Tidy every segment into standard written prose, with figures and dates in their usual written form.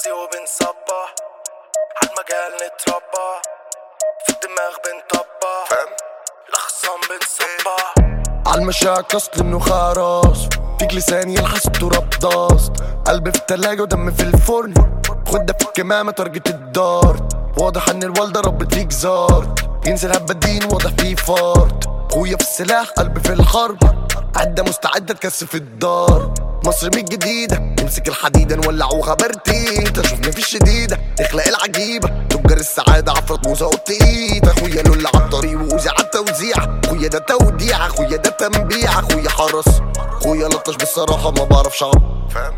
مسي وبنصبح عالمجال نتربى في الدماغ بنطبح الأخصام بنصبح عالمشاك اصل انه خراس فيك لسان يلحس التراب ضاست قلبي في التلاجة ودم في الفرن خد ده في الكمامة تارجت الدار واضح ان الوالدة ربت فيك زار ينزل هبدين واضح فيه فرد خويا في السلاح قلبي في الحرب عدة مستعدة تكثف الدار مصر من الجديدة نمسك الحديدة نولعوها برتيتة شوفني في الشديدة نخلق العجيبة تجار السعادة عفرت موزة قطيتة خويا لول عالطريق وأوزي عالتوزيع خويا ده توديع خويا ده تنبيع خويا حرس خويا لطش بالصراحة ما بعرفش فاهم.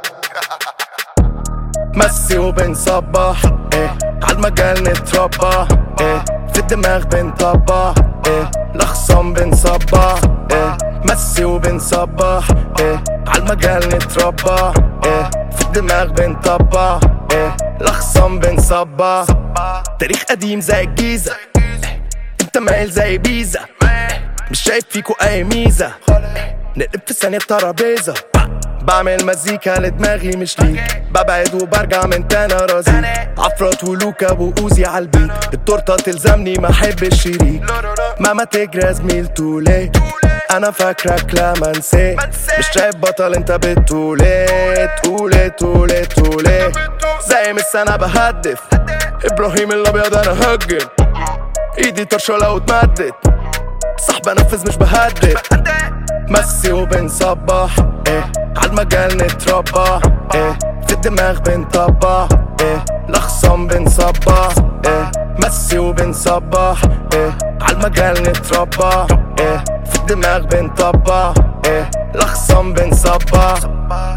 مسي وبنصبح عالمجال نتربى في الدماغ بنطبح الأخصام بنصبح مسي وبنصبح عالمجال نتربى في الدماغ بنطبح الأخصام بنصبح تاريخ قديم زي الجيزة انت مايل زي بيزا مش شايف فيكو اي ميزة نقلب في ثانية ترابيزة بعمل مزيكا لدماغي مش ليك ببعد وبرجع من تاني رزيق عفرات ولوكا وأوزي عالبيت التورتة تلزمني ما احب الشريك ماما تجري زميل تولي انا فاكرك لما نسيت مش شايف بطل انت بتولي تولي زي مس انا بهدف ابراهيم الابيض انا هجم ايدي طرشة لو اتمدت صاحب انفذ مش بهدد مسي وبنصبح عالمجال نتربى في الدماغ بنطبح الأخصام بنصبح مسي وبنصبح عالمجال نتربى في الدماغ بنطبح الأخصام بنصبح